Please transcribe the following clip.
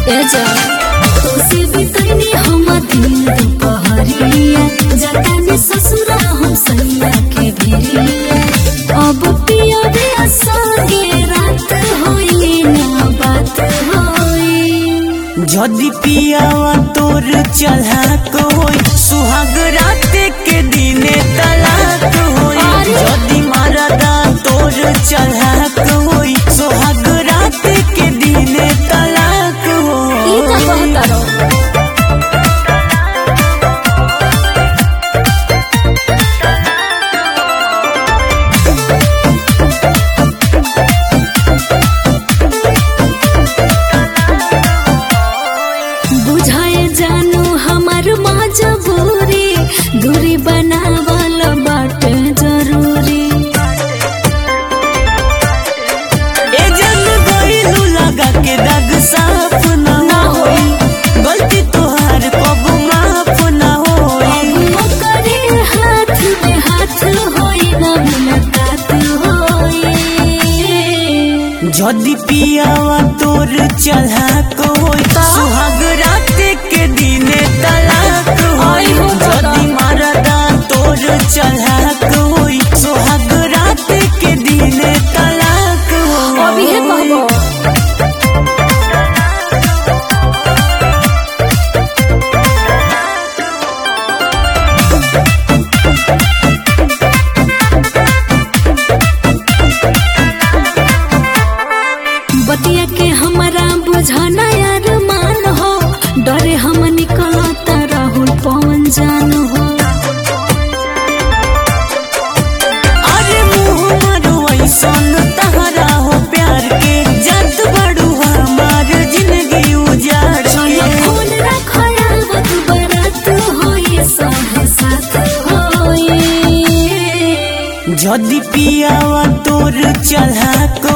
जा तो से बितनी हम दिन दुपहरिया जतने ससुरा हम सैया के भिरिया अब पिया दे संगे रात होई ना बात होई जदि पियावा तोर चढ़ाक होई सुहाग रात के दिने तलाक होई जदि मरदा तोर चढ़ाक होई सुहाग रात के दिने तलाक होई। ई का कहता रहो बुझाए जानू हमार मजबूरी दूरी बनावल बाटे जरूरी ए जन गइलू लगा के दाग साफ ना होई गलती तोहार कब माफ ना होई करे हाथ में हाथ होई ना मुलाकात होई जदि पियावा तोर चढ़ाक होई सुहाग रात के दिने तलाक होई जदि मरदा तोर चढ़ाक होई सुहाग रात के दिने तलाक होई। अभी है कहबो बतिया के हमारा बुझाना यार मान हो डरे हम निकलता राहुल पवन जान हो अरे मुँह मारो ऐसन तहरा हो प्यार के जद बड़ू हमार जिंदगी उजाड़ के फूल रखया वत बरात होई सब साथ होई जदि पियावा तोर चढ़ाक